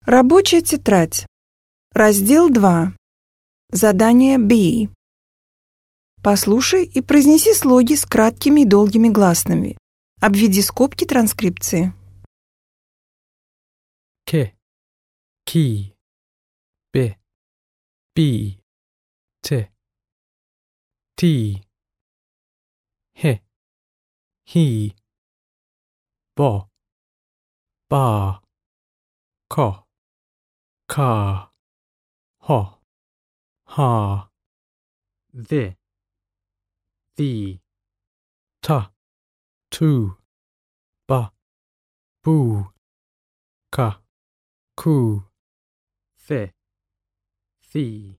Рабочая тетрадь. Раздел 2. Задание B. Послушай и произнеси слоги с краткими и долгими гласными. Обведи скобки транскрипции. Ke, ki, be, bi, te, ti, he, hi, bo, ba, ko, ka, ho, ha, the, ta, tu, ba, bu, ka, ku, the,